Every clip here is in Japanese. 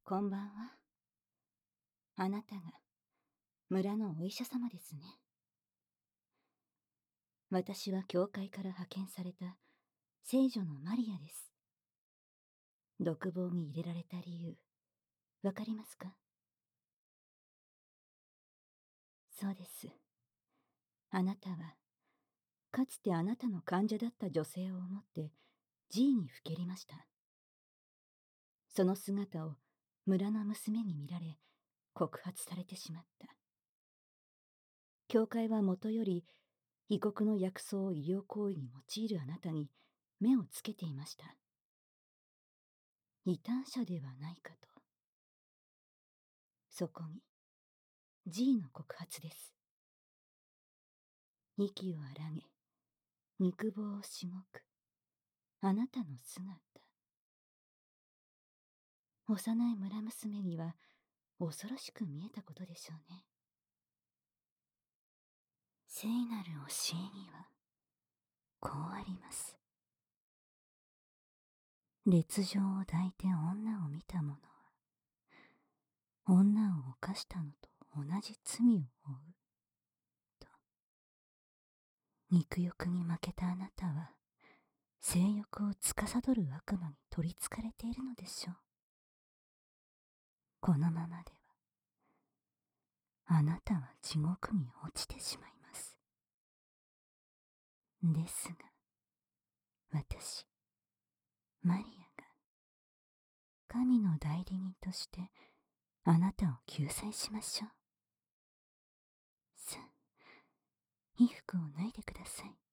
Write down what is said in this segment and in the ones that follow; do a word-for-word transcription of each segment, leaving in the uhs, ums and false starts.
こんばんは。あなたが村のお医者様ですね。私は教会から派遣された聖女のマリアです。独房に入れられた理由、わかりますか？そうです。あなたは、かつてあなたの患者だった女性を思って寺医にふけりました。その姿を村の娘に見られ、告発されてしまった。教会はもとより、異国の薬草を医療行為に用いるあなたに目をつけていました。異端者ではないかと。そこに、G の告発です。息を荒げ、肉棒をしごく、あなたの姿。幼い村娘には恐ろしく見えたことでしょうね。聖なる教えには、こうあります。烈情を抱いて女を見た者は、女を犯したのと同じ罪を負う。と。肉欲に負けたあなたは、性欲を司る悪魔に取りつかれているのでしょう。このままでは、あなたは地獄に落ちてしまいます。ですが、私、マリアが、神の代理人として、あなたを救済しましょう。さあ、衣服を脱いでください。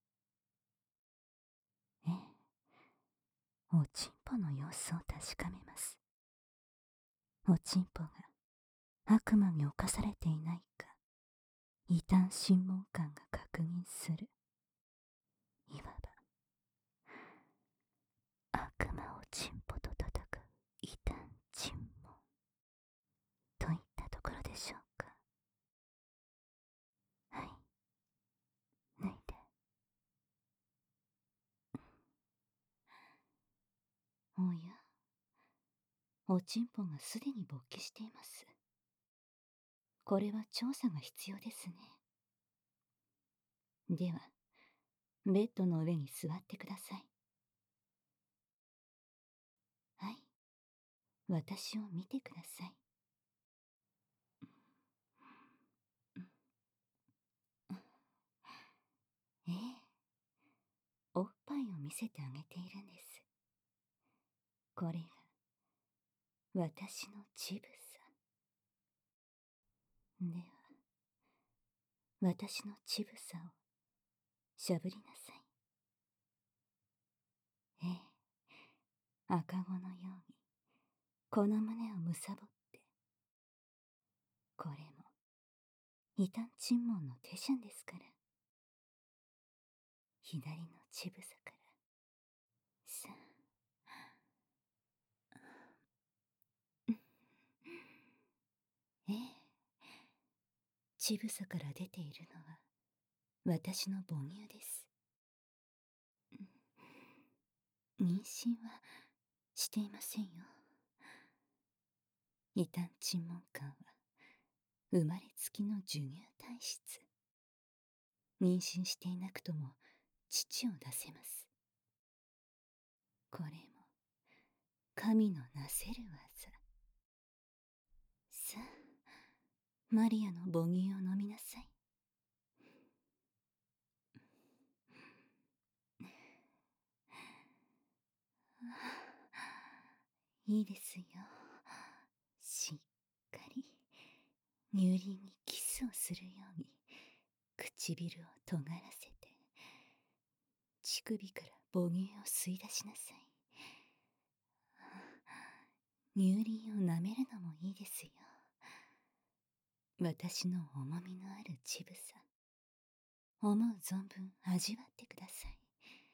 ええ、おちんぽの様子を確かめます。おちんぽが悪魔に侵されていないか、異端審問官が確認する。いわば、悪魔をちんぽと戦う異端審問といったところでしょうか。はい、脱いで。おや、おちんぽがすでに勃起しています。これは調査が必要ですね。では、ベッドの上に座ってください。はい、私を見てください。ええ、おっぱいを見せてあげているんです。これが私の乳房。では、私の乳房をしゃぶりなさい。ええ、赤子のようにこの胸をむさぼって。これも異端尋問の手順ですから。左の乳房から。さあ。ええ、乳房から出ているのは私の母乳です。妊娠はしていませんよ。異端尋問官は生まれつきの授乳体質。妊娠していなくとも乳を出せます。これも神のなせる技。さあ、マリアの母乳を飲みなさい。いいですよ。しっかり乳輪にキスをするように唇を尖らせて、乳首から母乳を吸い出しなさい。乳輪を舐めるのもいいですよ。私の重みのある乳房、思う存分味わってください。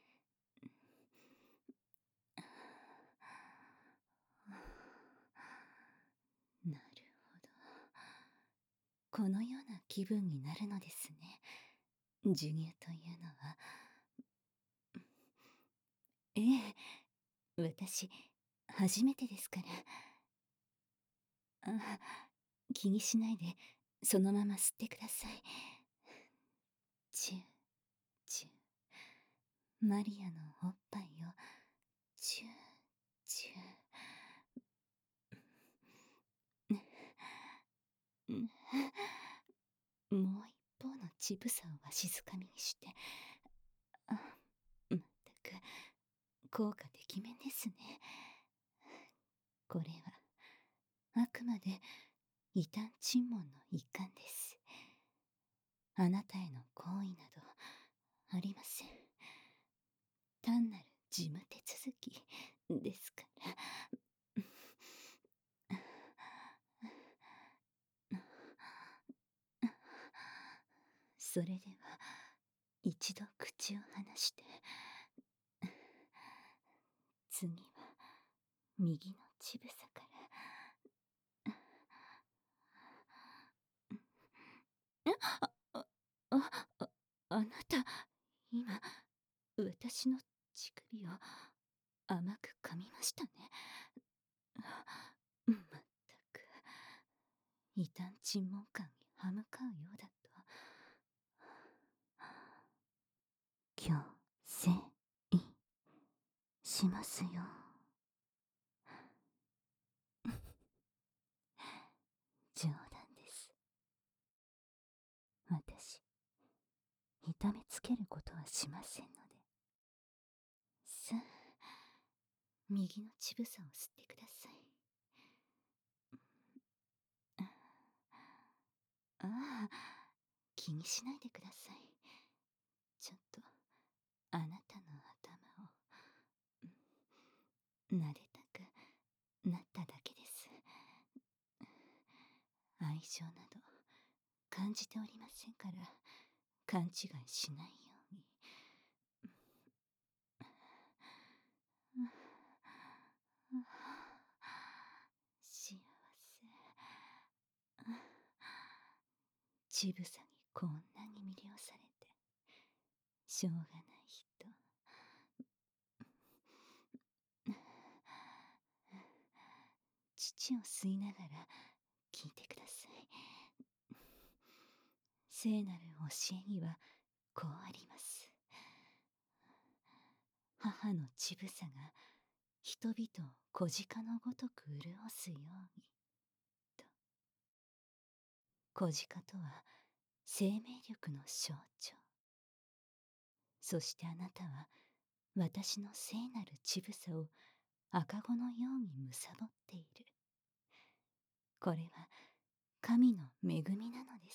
なるほど。このような気分になるのですね。授乳というのは。ええ、私、初めてですから。 気にしないで、そのまま吸ってください。チュー、チュー。マリアのおっぱいを、チュー、チュー。もう一方の乳房をわしづかみにして。あ、まったく、効果てきめんですね。これは、あくまで、異端尋問の一環です。あなたへの行為など、ありません。単なる事務手続きですから。それでは、一度口を離して。次は、右の乳房から。あ、あ、あ、あ、あなた、今、私の乳首を甘く噛みましたね。まったく、異端尋問官に歯向かうようだと。強制しますよ。冗談です。私、痛めつけることはしませんので。さあ、右の乳房を吸ってください。ああ、気にしないでください。ちょっと、あなたの頭を、撫でたくなっただけです。愛情など、感じておりませんから、勘違いしないように。幸せ。乳房にこんなに魅了されて、しょうがない人。乳を吸いながら聞いてください。聖なる教えにはこうあります。母の乳房が人々を小鹿のごとく潤すようにと。小鹿とは生命力の象徴。そしてあなたは私の聖なる乳房を赤子のように貪っている。これは神の恵みなのです。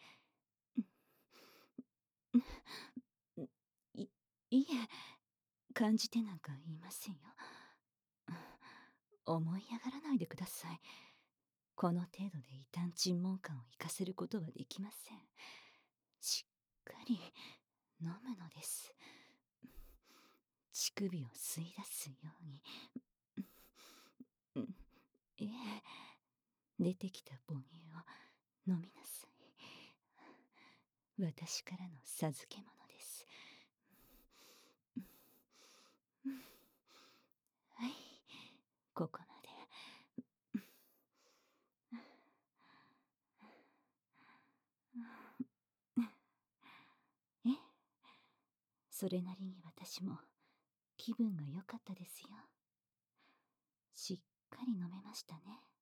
い、いえ、感じてなんかいませんよ。思い上がらないでください。この程度で異端尋問官を生かせることはできません。しっかり飲むのです。乳首を吸い出すように。ええ、出てきた母乳を飲みなさい。私からの授け物です。はい、ここまで。え、それなりに私も気分が良かったですよ。しっかり飲めましたね。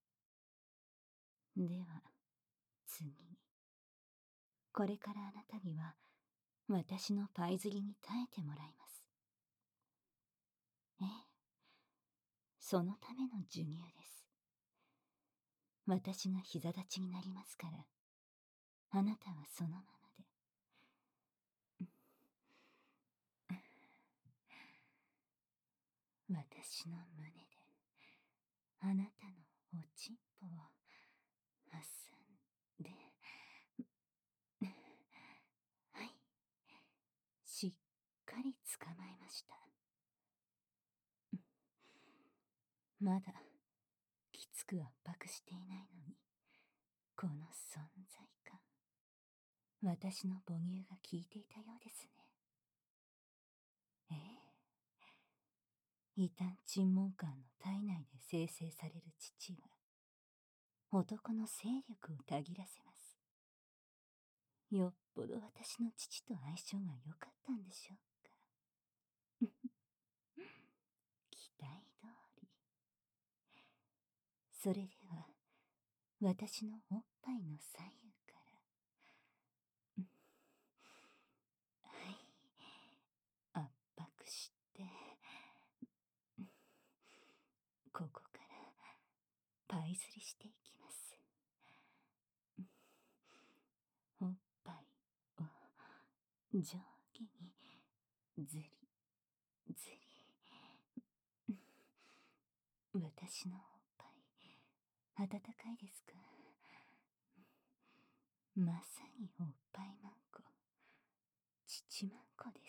では、次。これからあなたには、私のパイ釣りに耐えてもらいます。ええ、そのための授乳です。私が膝立ちになりますから、あなたはそのままで。私の胸で、あなたのおちんぽを挟んで、はい、しっかり捕まえました。まだきつく圧迫していないのに、この存在感。私の母乳が効いていたようですね。ええ、異端尋問官の体内で生成される乳は、 男の勢力をたぎらせます。よっぽど私の父と相性が良かったんでしょうか。期待通り。それでは、私のおっぱいの左右から、はい、圧迫して、ここからパイ釣りしていきます。おっぱいを上下にずりずり。私のおっぱい温かいですか？まさにおっぱいまんこ、乳まんこです。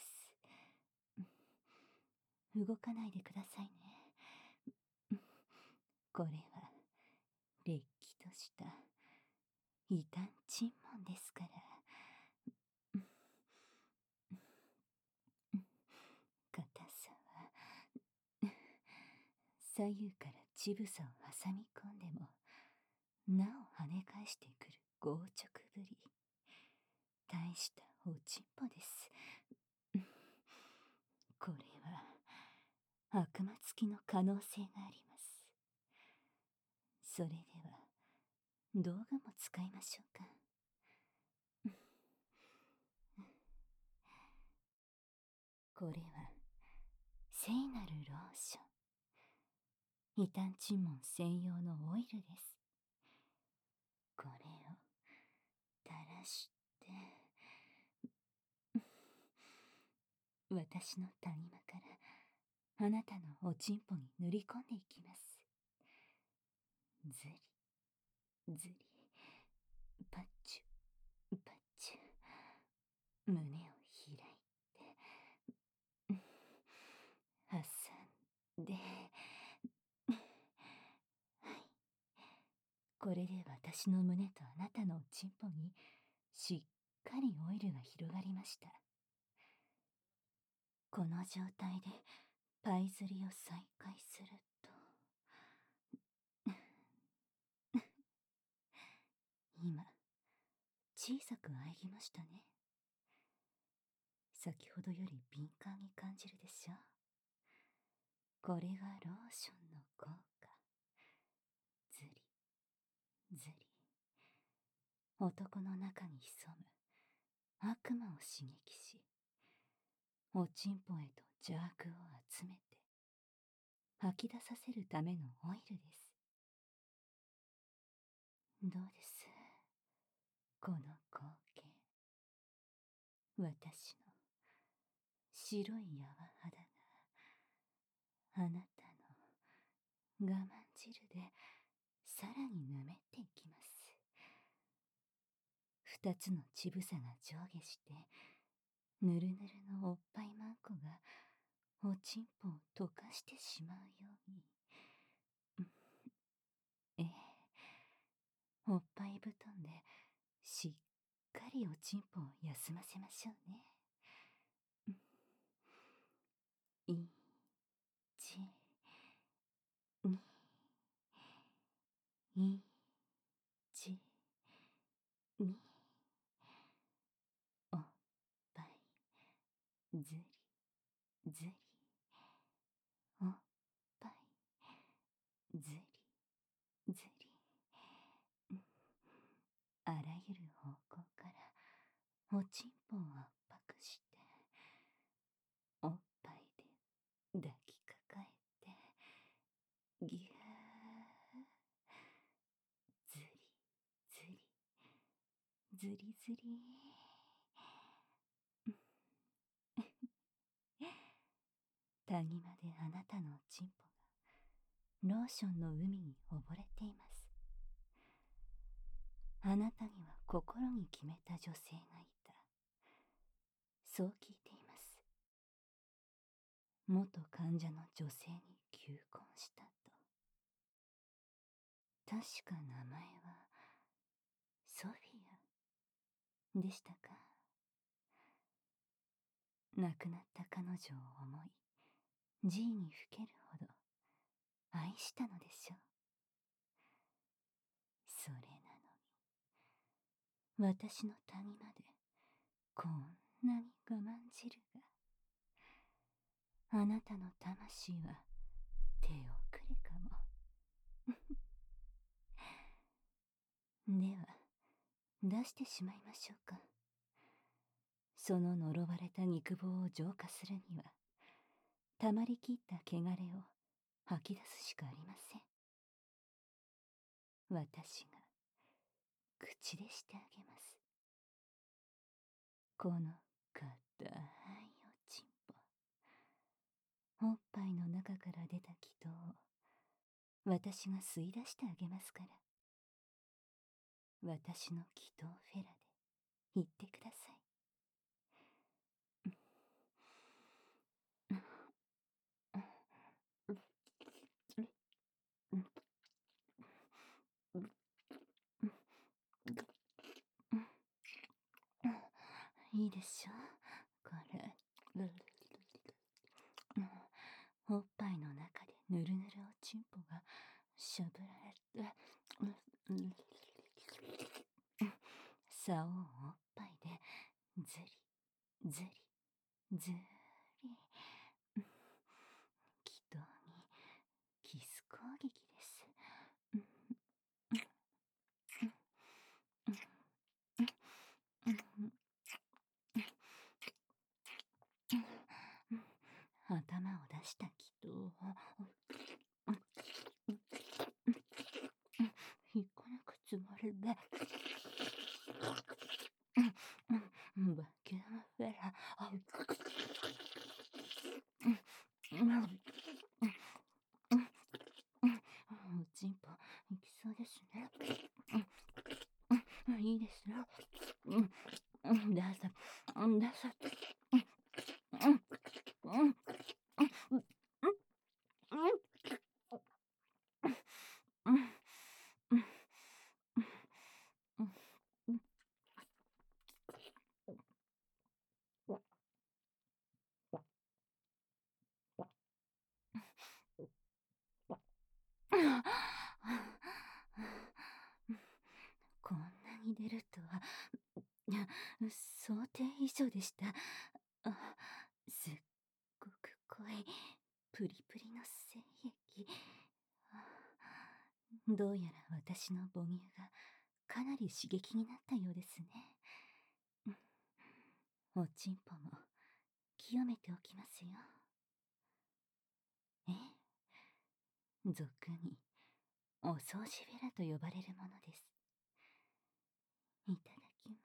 動かないでくださいね。これはれっきとした異端尋問ですから。硬さは左右から乳房を挟み込んでもなお跳ね返してくる強直ぶり。大したおちんぽです。これは悪魔つきの可能性があります。それでは道具も使いましょうか。これは聖なるローション、異端尋問専用のオイルです。これを垂らして私の谷間からあなたのおちんぽに塗り込んでいきます。ずりずり、パッチュパッチュ、胸を開いて挟んで、はい、これで私の胸とあなたのおちんぽにしっかりオイルが広がりました。この状態でパイ釣りを再開すると今小さく喘ぎましたね。先ほどより敏感に感じるでしょう。これがローションの効果。ずりずり、男の中に潜む悪魔を刺激し、おちんぽへと邪悪を集めて吐き出させるためのオイルです。どうです、この光景。私の白い柔肌があなたの我慢汁でさらにぬめっていきます。二つの乳房が上下してぬるぬるのおっぱいまんこがおちんぽを溶かしてしまうように。ええ、おっぱい布団でしっかりおちんぽを休ませましょうね。いちにいちに、おっぱいずりずり、おっぱいずりずり、あらゆる方向からおちんぽを圧迫しておっぱいで抱きかかえてぎゅー、ずりずりずりずり。谷間であなたのおちんぽがローションの海に溺れています。あなたには心に決めた女性がいた。そう聞いています。元患者の女性に求婚したと。確か名前はソフィアでしたか。亡くなった彼女を思い、G にふけるほど愛したのでしょう。 それなのに、私の谷までこんなに我慢汁が。あなたの魂は手遅れかも。では、出してしまいましょうか。その呪われた肉棒を浄化するには、たまりきった汚れを吐き出すしかありません。私が口でしてあげます。この硬いおちんぽ、おっぱいの中から出た気筒を私が吸い出してあげますから。私の気筒フェラで言ってください。いいでしょう、これ。おっぱいの中でぬるぬるおちんぽがしゃぶられて、竿をおっぱいでずりずりずり、気筒にキス攻撃です。頭を出した気筒を引っこ抜くつもりで、バキュームフェラ、おちんぽいきそうですね。いいですよ。どうぞ、どうぞ。こんなに出るとは想定以上でした。すっごく濃いプリプリの精液。どうやら私の母乳がかなり刺激になったようですね。おちんぽも清めておきますよ。ええ、俗にお掃除フェラと呼ばれるものです。いただきます。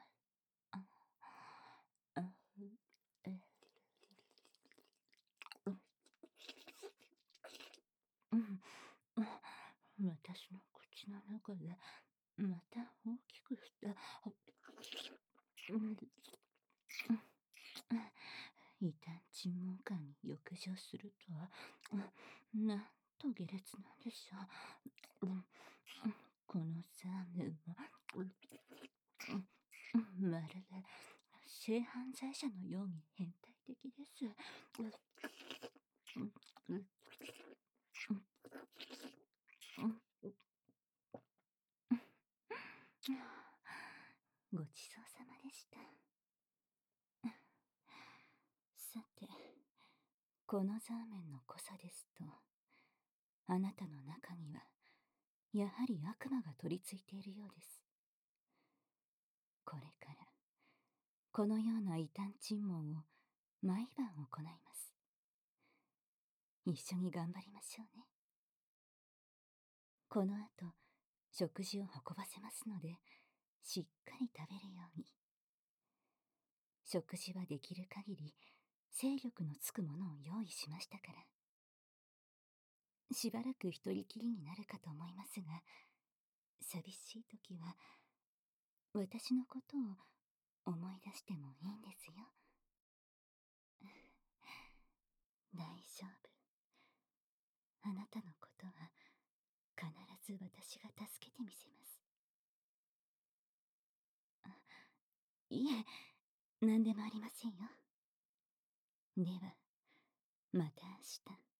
ああえうん、私の口の中でまた大きくした、異端尋問官に浴場するとは、なんと下劣なんでしょう。このサーメンも、まるで性犯罪者のように変態的です。ごちそうさまでした。さて、このザーメンの濃さですと、あなたの中にはやはり悪魔が取り付いているようです。これからこのような異端尋問を毎晩行います。一緒に頑張りましょうね。この後食事を運ばせますので、しっかり食べるように。食事はできる限り精力のつくものを用意しましたから。しばらく一人きりになるかと思いますが、寂しい時は私のことを思い出してもいいんですよ。大丈夫。あなたのことは必ず私が助けてみせます。いえ、何でもありませんよ。では、また明日。